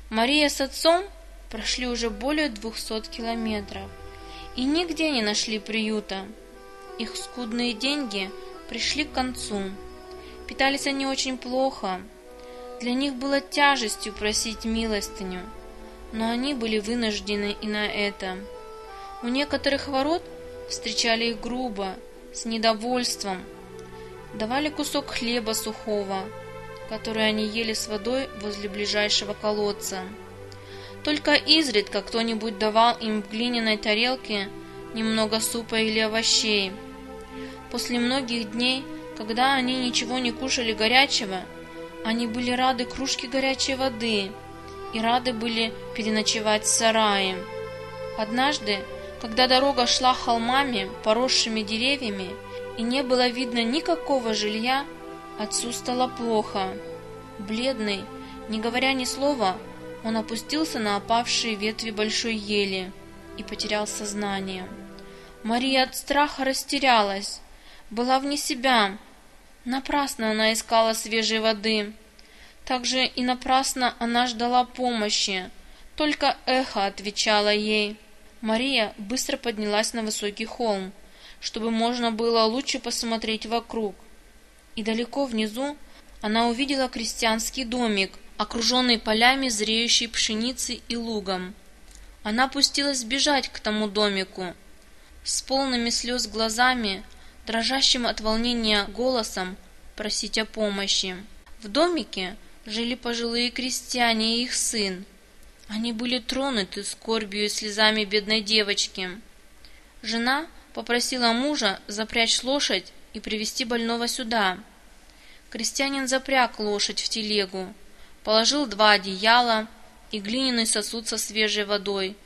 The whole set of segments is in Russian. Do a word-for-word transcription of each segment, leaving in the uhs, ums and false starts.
Мария с отцом прошли уже более двухсот километров и нигде не нашли приюта. Их скудные деньги пришли к концу. Питались они очень плохо. Для них было тяжестью просить милостыню, но они были вынуждены и на это. У некоторых ворот встречали их грубо, с недовольством. Давали кусок хлеба сухого, который они ели с водой возле ближайшего колодца. Только изредка кто-нибудь давал им в глиняной тарелке немного супа или овощей. После многих дней, когда они ничего не кушали горячего, они были рады кружке горячей воды и рады были переночевать в сарае. Однажды, когда дорога шла холмами, поросшими деревьями, и не было видно никакого жилья, отцу стало плохо. Бледный, не говоря ни слова, он опустился на опавшие ветви большой ели и потерял сознание. Мария от страха растерялась, была вне себя. Напрасно она искала свежей воды. Также и напрасно она ждала помощи, только эхо отвечало ей. Мария быстро поднялась на высокий холм, чтобы можно было лучше посмотреть вокруг. И далеко внизу она увидела крестьянский домик, окруженный полями зреющей пшеницы и лугом. Она пустилась бежать к тому домику. С полными слез глазами, дрожащим от волнения голосом, просить о помощи. В домике жили пожилые крестьяне и их сын. Они были тронуты скорбью и слезами бедной девочки. Жена попросила мужа запрячь лошадь и привести больного сюда. Крестьянин запряг лошадь в телегу, положил два одеяла и глиняный сосуд со свежей водой.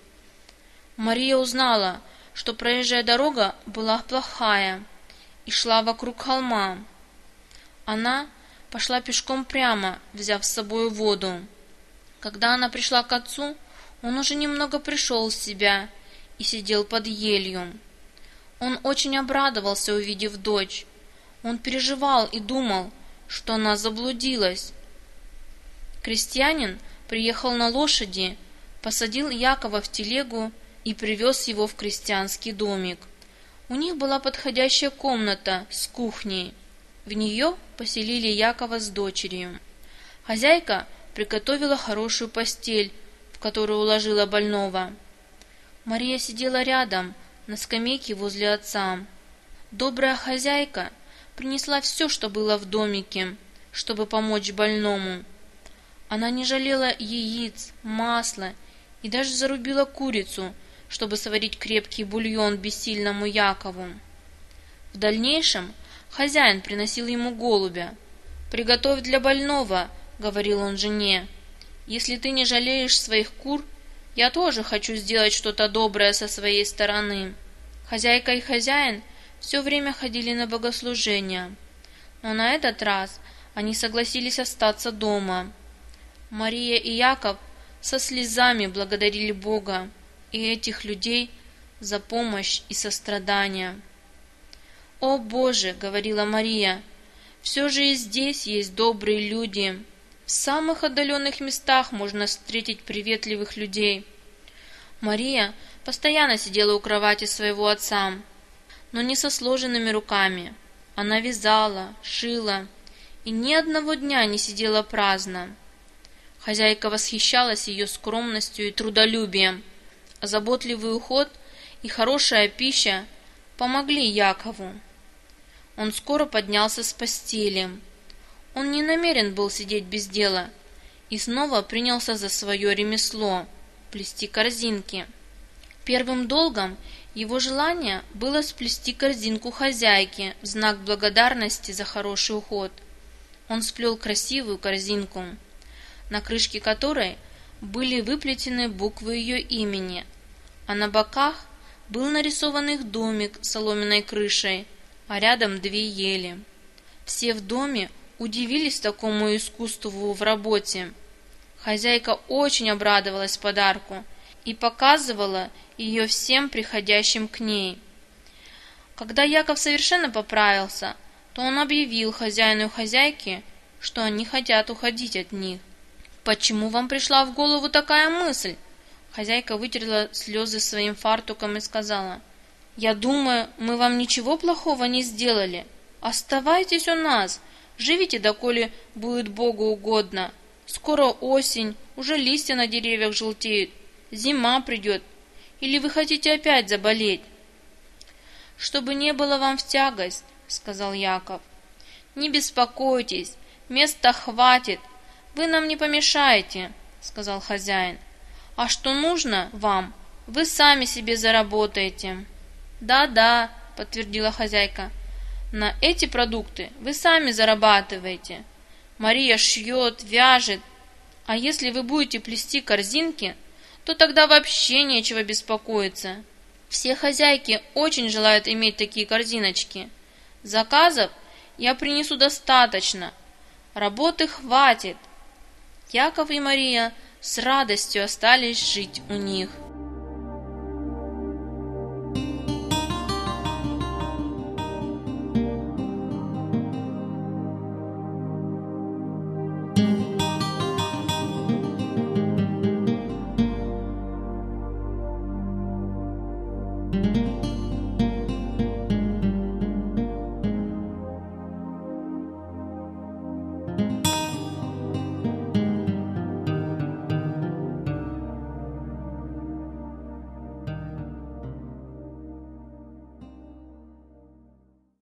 Мария узнала, что проезжая дорога была плохая и шла вокруг холма. Она пошла пешком прямо, взяв с собой воду. Когда она пришла к отцу, он уже немного пришел в себя и сидел под елью. Он очень обрадовался, увидев дочь. Он переживал и думал, что она заблудилась. Крестьянин приехал на лошади, посадил Якова в телегу и привез его в крестьянский домик. У них была подходящая комната с кухней. В нее поселили Якова с дочерью. Хозяйка приготовила хорошую постель, в которую уложила больного. Мария сидела рядом, на скамейке возле отца. Добрая хозяйка принесла все, что было в домике, чтобы помочь больному. Она не жалела яиц, масла и даже зарубила курицу, чтобы сварить крепкий бульон бессильному Якову. В дальнейшем хозяин приносил ему голубя. «Приготовь для больного», — говорил он жене. «Если ты не жалеешь своих кур, я тоже хочу сделать что-то доброе со своей стороны». Хозяйка и хозяин все время ходили на богослужения, но на этот раз они согласились остаться дома. Мария и Яков со слезами благодарили Бога и этих людей за помощь и сострадание. «О Боже!» — говорила Мария, — «все же и здесь есть добрые люди. В самых отдаленных местах можно встретить приветливых людей». Мария постоянно сидела у кровати своего отца, но не со сложенными руками. Она вязала, шила и ни одного дня не сидела праздно. Хозяйка восхищалась ее скромностью и трудолюбием. Заботливый уход и хорошая пища помогли Якову. Он скоро поднялся с постели. Он не намерен был сидеть без дела и снова принялся за свое ремесло – плести корзинки. Первым долгом его желания было сплести корзинку хозяйки в знак благодарности за хороший уход. Он сплел красивую корзинку, на крышке которой были выплетены буквы ее имени, а на боках был нарисован их домик с соломенной крышей, а рядом две ели. Все в доме удивились такому искусству в работе. Хозяйка очень обрадовалась подарку и показывала ее всем приходящим к ней. Когда Яков совершенно поправился, то он объявил хозяину и хозяйке, что они хотят уходить от них. почему вам пришла в голову такая мысль?» Хозяйка вытерла слезы своим фартуком и сказала: «Я думаю, мы вам ничего плохого не сделали. Оставайтесь у нас, живите, доколе будет Богу угодно. Скоро осень, уже листья на деревьях желтеют, зима придет. Или вы хотите опять заболеть?» «Чтобы не было вам в тягость», — сказал Яков. «Не беспокойтесь, места хватит, вы нам не помешаете», — сказал хозяин. «А что нужно вам, вы сами себе заработаете». «Да-да», — подтвердила хозяйка, — «на эти продукты вы сами зарабатываете. Мария шьет, вяжет, а если вы будете плести корзинки, то тогда вообще нечего беспокоиться. Все хозяйки очень желают иметь такие корзиночки. Заказов я принесу достаточно, работы хватит». Яков и Мария с радостью остались жить у них. Thank you.